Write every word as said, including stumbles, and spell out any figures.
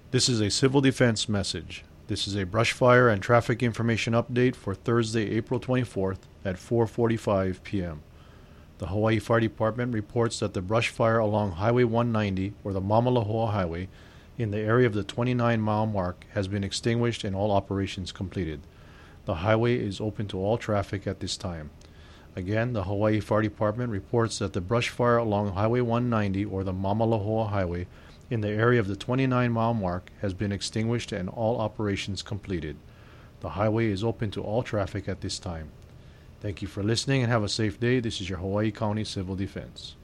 This is a civil defense message. This is a brush fire and traffic information update for Thursday, April twenty-fourth at four forty-five p.m. The Hawaii Fire Department reports that the brush fire along Highway one ninety, or the Mamalahoa Highway, in the area of the twenty-nine mile mark has been extinguished and all operations completed. The highway is open to all traffic at this time. Again, the Hawaii Fire Department reports that the brush fire along Highway one ninety, or the Mamalahoa Highway, in the area of the twenty-nine mile mark has been extinguished and all operations completed. The highway is open to all traffic at this time. Thank you for listening and have a safe day. This is your Hawaii County Civil Defense.